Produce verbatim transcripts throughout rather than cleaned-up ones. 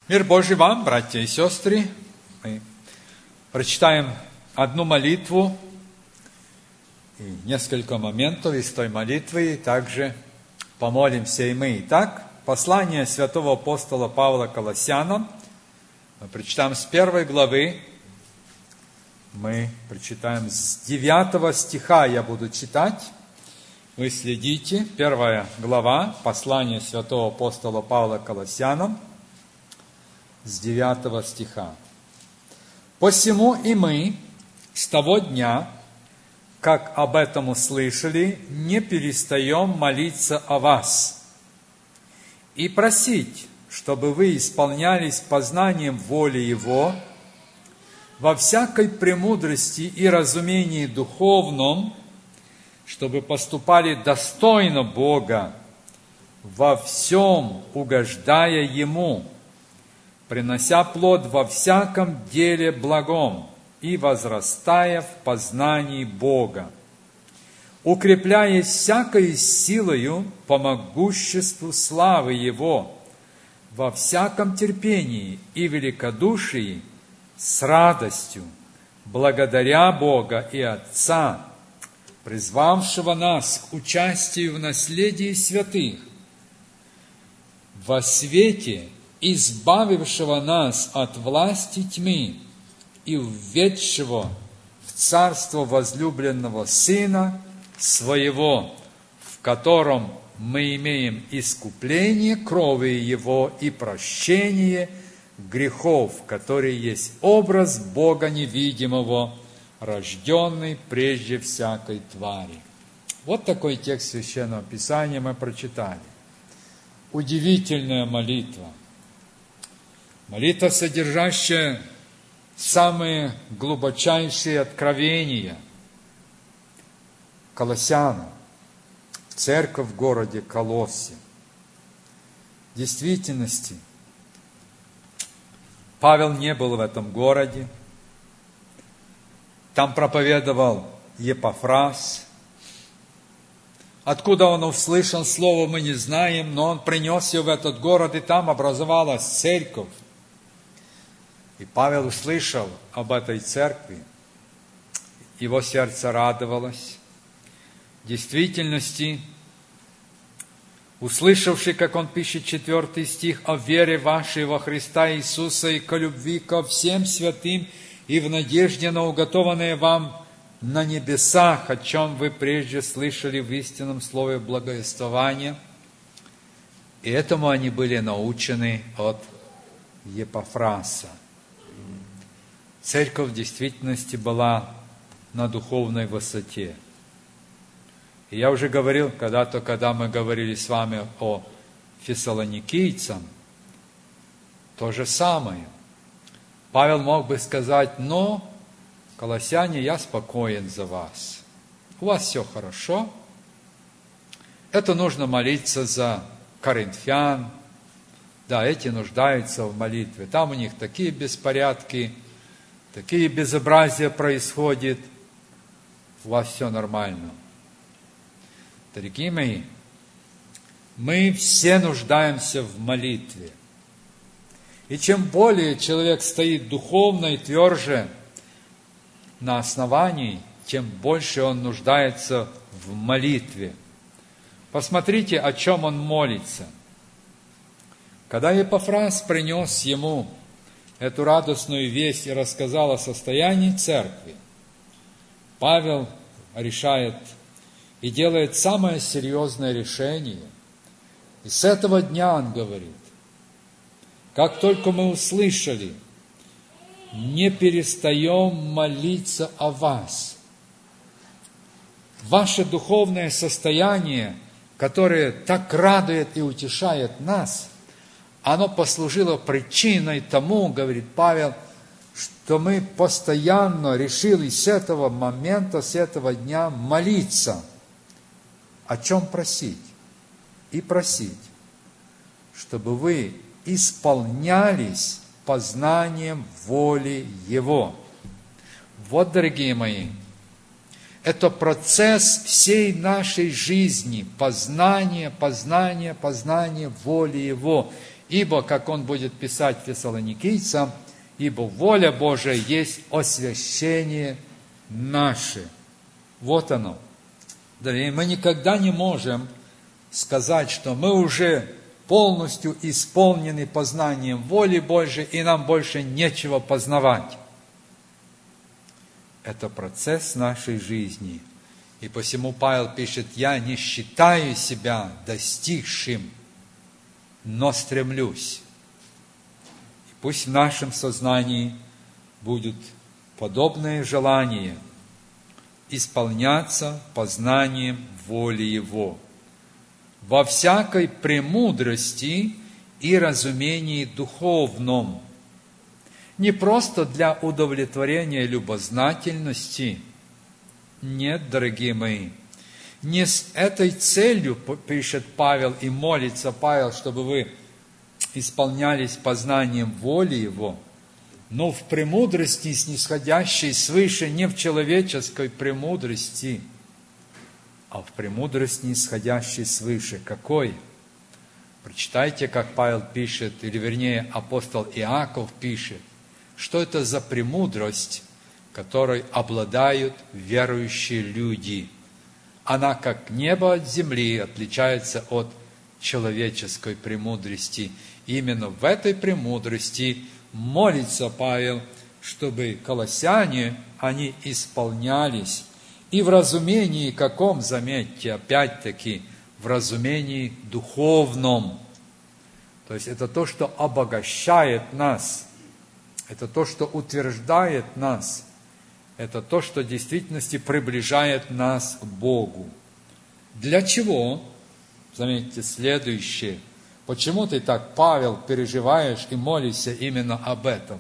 Мир Божий вам, братья и сестры. Мы прочитаем одну молитву и несколько моментов из той молитвы, и также помолимся и мы. Итак, послание святого апостола Павла Колоссянам. Мы прочитаем с первой главы. Мы прочитаем с девятого стиха, я буду читать. Вы следите. Первая глава, послание святого апостола Павла Колоссянам, с девятого стиха. «Посему и мы с того дня, как об этом услышали, не перестаем молиться о вас и просить, чтобы вы исполнялись познанием воли Его во всякой премудрости и разумении духовном, чтобы поступали достойно Бога, во всем угождая Ему, принося плод во всяком деле благом и возрастая в познании Бога, укрепляясь всякой силою по могуществу славы Его, во всяком терпении и великодушии с радостью, благодаря Бога и Отца, призвавшего нас к участию в наследии святых, во свете, избавившего нас от власти тьмы и введшего в царство возлюбленного Сына Своего, в котором мы имеем искупление крови Его и прощение грехов, который есть образ Бога невидимого, рожденный прежде всякой твари». Вот такой текст Священного Писания мы прочитали. Удивительная молитва. Молитва, содержащая самые глубочайшие откровения Колоссянам, церковь в городе Колоссе. В действительности, Павел не был в этом городе. Там проповедовал Епафрас. Откуда он услышал слово, мы не знаем, но он принес ее в этот город, и там образовалась церковь. И Павел услышал об этой церкви, его сердце радовалось. В действительности, услышавший, как он пишет, четвертый стих, «о вере вашей во Христа Иисуса и ко любви ко всем святым и в надежде на уготованное вам на небесах, о чем вы прежде слышали в истинном слове благовествования». И этому они были научены от Епафраса. Церковь в действительности была на духовной высоте. И я уже говорил когда-то, когда мы говорили с вами о фессалоникийцам, то же самое. Павел мог бы сказать: «Но, колоссяне, я спокоен за вас. У вас все хорошо. Это нужно молиться за коринфян. Да, эти нуждаются в молитве. Там у них такие беспорядки, такие безобразия происходят. У вас все нормально». Дорогие мои, мы все нуждаемся в молитве. И чем более человек стоит духовно и тверже на основании, тем больше он нуждается в молитве. Посмотрите, о чем он молится. Когда Епафрас принес ему эту радостную весть и рассказал о состоянии церкви, Павел решает и делает самое серьезное решение. И с этого дня он говорит: как только мы услышали, не перестаем молиться о вас. Ваше духовное состояние, которое так радует и утешает нас, оно послужило причиной тому, говорит Павел, что мы постоянно решили с этого момента, с этого дня молиться. О чем просить? И просить, чтобы вы исполнялись познанием воли Его. Вот, дорогие мои, это процесс всей нашей жизни, познание, познание, познание воли Его. Ибо, как он будет писать фессалоникийцам, ибо воля Божия есть освящение наше. Вот оно. Дорогие, мы никогда не можем сказать, что мы уже полностью исполнены познанием воли Божией, и нам больше нечего познавать. Это процесс нашей жизни. И посему Павел пишет: «Я не считаю себя достигшим, но стремлюсь». И пусть в нашем сознании будет подобное желание исполняться познанием воли Его во всякой премудрости и разумении духовном, не просто для удовлетворения любознательности. Нет, дорогие мои, не с этой целью пишет Павел и молится Павел, чтобы вы исполнялись познанием воли Его, но в премудрости, снисходящей свыше, не в человеческой премудрости, а в премудрости, исходящей свыше. Какой? Прочитайте, как Павел пишет, или вернее апостол Иаков пишет, что это за премудрость, которой обладают верующие люди. Она, как небо от земли, отличается от человеческой премудрости. Именно в этой премудрости молится Павел, чтобы колоссяне, они исполнялись. И в разумении каком, заметьте, опять-таки, в разумении духовном. То есть это то, что обогащает нас, это то, что утверждает нас, это то, что в действительности приближает нас к Богу. Для чего? Заметьте следующее. Почему ты так, Павел, переживаешь и молишься именно об этом?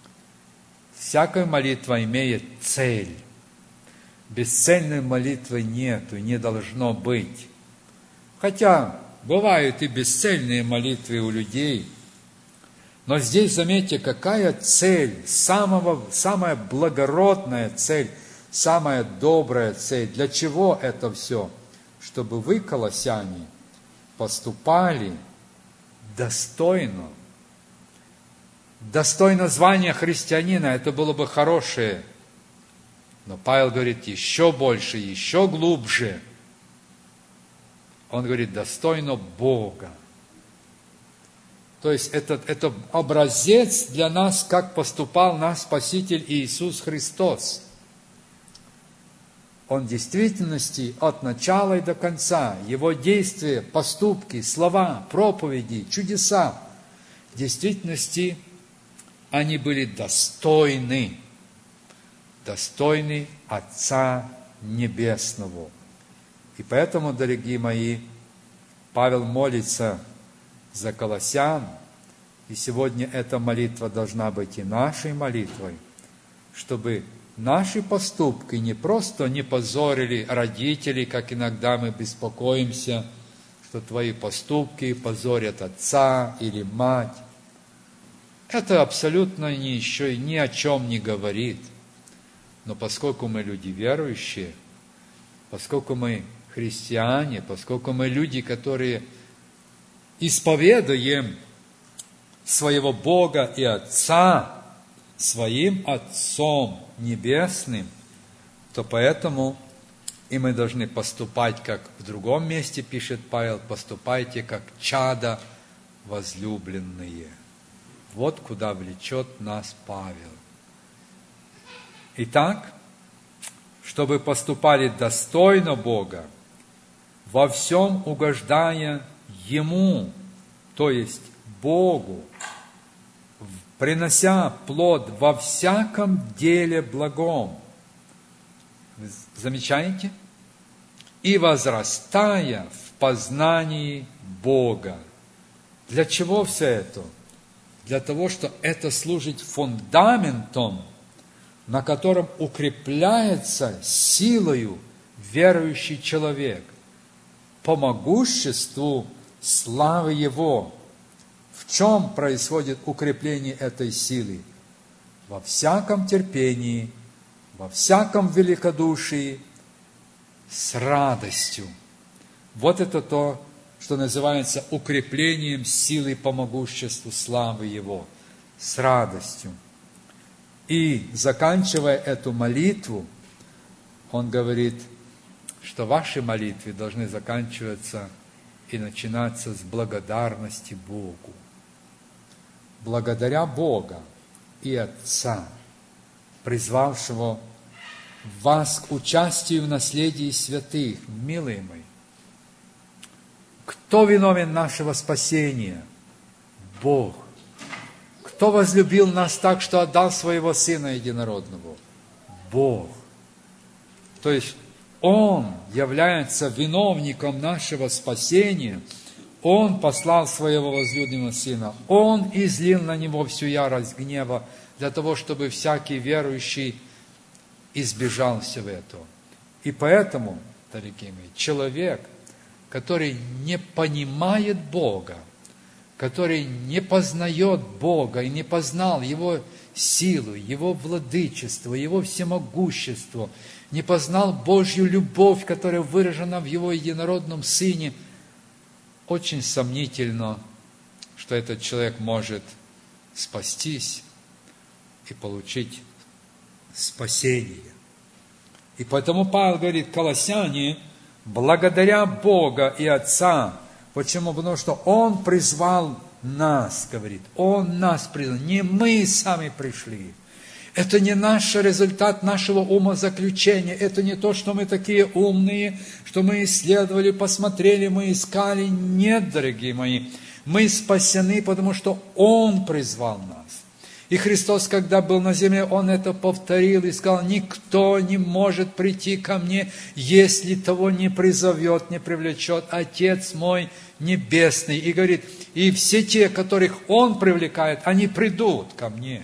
Всякая молитва имеет цель. Бесцельной молитвы нету, не должно быть. Хотя бывают и бесцельные молитвы у людей, но здесь, заметьте, какая цель, самого, самая благородная цель, самая добрая цель. Для чего это все? Чтобы вы, колоссяне, поступали достойно. Достойно звания христианина, это было бы хорошее. Но Павел говорит, еще больше, еще глубже. Он говорит, достойно Бога. То есть это, это образец для нас, как поступал наш Спаситель Иисус Христос. Он в действительности от начала и до конца, Его действия, поступки, слова, проповеди, чудеса, в действительности они были достойны, достойны Отца Небесного. И поэтому, дорогие мои, Павел молится за колоссян, и сегодня эта молитва должна быть и нашей молитвой, чтобы наши поступки не просто не позорили родителей, как иногда мы беспокоимся, что твои поступки позорят отца или мать. Это абсолютно ни, еще ни о чем не говорит. Но поскольку мы люди верующие, поскольку мы христиане, поскольку мы люди, которые исповедуем своего Бога и Отца своим Отцом Небесным, то поэтому и мы должны поступать, как в другом месте пишет Павел, поступайте, как чада возлюбленные. Вот куда влечет нас Павел. Итак, чтобы поступали достойно Бога, во всем угождая Ему, то есть Богу, принося плод во всяком деле благом. Замечаете? И возрастая в познании Бога. Для чего все это? Для того, что это служит фундаментом, на котором укрепляется силою верующий человек по могуществу славы Его. В чем происходит укрепление этой силы? Во всяком терпении, во всяком великодушии, с радостью. Вот это то, что называется, укреплением силы по могуществу славы Его, с радостью. И, заканчивая эту молитву, он говорит, что ваши молитвы должны заканчиваться и начинаться с благодарности Богу. Благодаря Бога и Отца, призвавшего вас к участию в наследии святых, милые мои. Кто виновен нашего спасения? Бог. Кто возлюбил нас так, что отдал своего Сына Единородного? Бог. То есть Он является виновником нашего спасения. Он послал своего возлюбленного Сына. Он излил на Него всю ярость гнева для того, чтобы всякий верующий избежал всего этого. И поэтому, дорогие мои, человек, который не понимает Бога, который не познает Бога и не познал Его силу, Его владычество, Его всемогущество, не познал Божью любовь, которая выражена в Его единородном Сыне, очень сомнительно, что этот человек может спастись и получить спасение. И поэтому Павел говорит, колоссяне, благодаря Бога и Отца. Почему? Потому что Он призвал нас, говорит. Он нас призвал. Не мы сами пришли. Это не наш результат нашего умозаключения. Это не то, что мы такие умные, что мы исследовали, посмотрели, мы искали. Нет, дорогие мои. Мы спасены, потому что Он призвал нас. И Христос, когда был на земле, Он это повторил и сказал, никто не может прийти ко мне, если того не призовет, не привлечет Отец мой Небесный. И говорит, и все те, которых Он привлекает, они придут ко мне.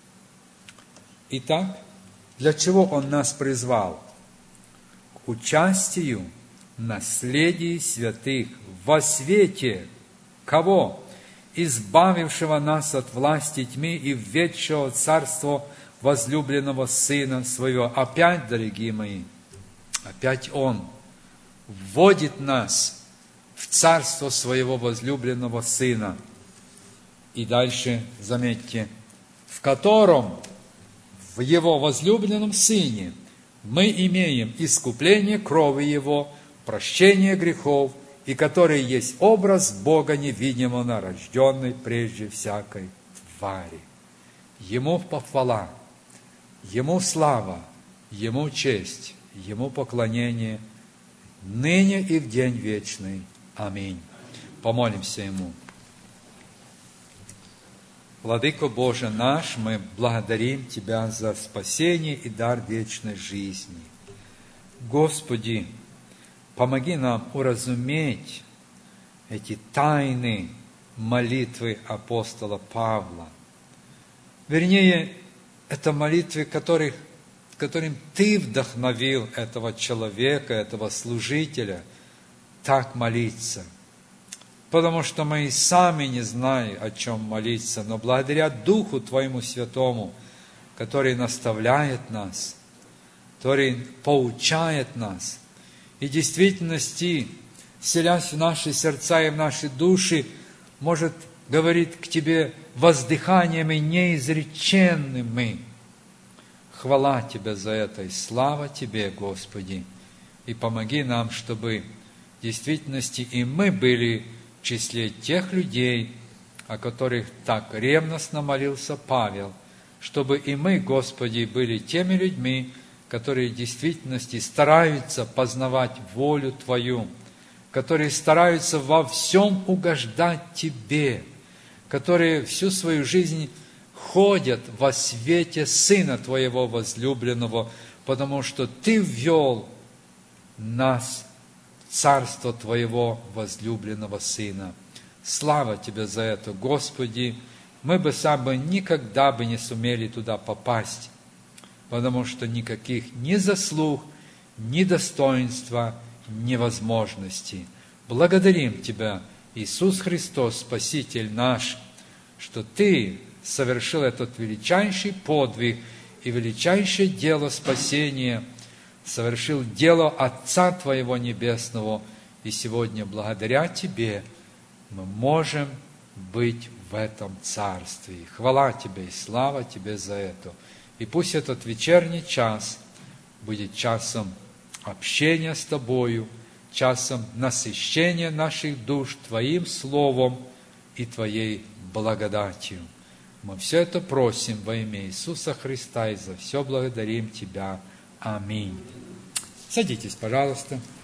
Итак, для чего Он нас призвал? К участию в наследии святых во свете кого? Избавившего нас от власти тьмы и введшего царство возлюбленного Сына Своего. Опять, дорогие мои, опять Он вводит нас в царство Своего возлюбленного Сына. И дальше, заметьте, в котором, в Его возлюбленном Сыне, мы имеем искупление крови Его, прощение грехов, и который есть образ Бога невидимого, рожденный прежде всякой твари. Ему похвала, Ему слава, Ему честь, Ему поклонение, ныне и в день вечный. Аминь. Помолимся Ему. Владыко Боже наш, мы благодарим Тебя за спасение и дар вечной жизни. Господи, помоги нам уразуметь эти тайны молитвы апостола Павла. Вернее, это молитвы, которых, которым Ты вдохновил этого человека, этого служителя так молиться. Потому что мы и сами не знаем, о чем молиться, но благодаря Духу Твоему Святому, который наставляет нас, который поучает нас, и в действительности, селясь в наши сердца и в наши души, может говорить к Тебе воздыханиями неизреченными. Хвала Тебе за это, и слава Тебе, Господи. И помоги нам, чтобы в действительности и мы были в числе тех людей, о которых так ревностно молился Павел, чтобы и мы, Господи, были теми людьми, которые в действительности стараются познавать волю Твою, которые стараются во всем угождать Тебе, которые всю свою жизнь ходят во свете Сына Твоего возлюбленного, потому что Ты ввел нас в царство Твоего возлюбленного Сына. Слава Тебе за это, Господи! Мы бы сами никогда бы не сумели туда попасть, потому что никаких ни заслуг, ни достоинства, ни возможностей. Благодарим Тебя, Иисус Христос, Спаситель наш, что Ты совершил этот величайший подвиг и величайшее дело спасения, совершил дело Отца Твоего Небесного И сегодня, благодаря Тебе, мы можем быть в этом Царстве. Хвала Тебе и слава Тебе за это. И пусть этот вечерний час будет часом общения с Тобою, часом насыщения наших душ Твоим Словом и Твоей благодатью. Мы все это просим во имя Иисуса Христа и за все благодарим Тебя. Аминь. Садитесь, пожалуйста.